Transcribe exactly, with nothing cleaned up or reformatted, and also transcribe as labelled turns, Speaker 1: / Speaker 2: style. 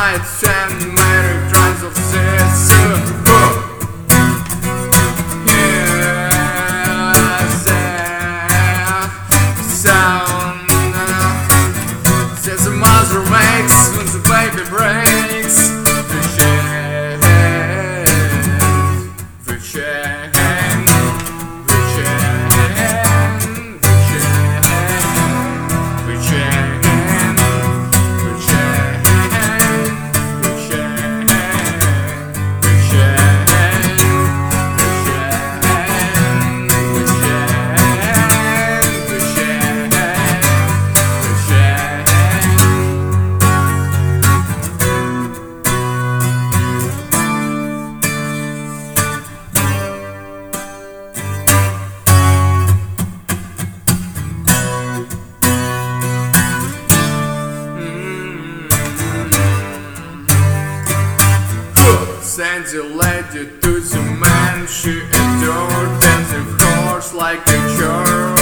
Speaker 1: nights and many times of this. Yes, sound that the mother makes when the baby breaks. The chain, the chain, the chain, the chain, the chain. Send the lady to the man she adored, and the horse like a church.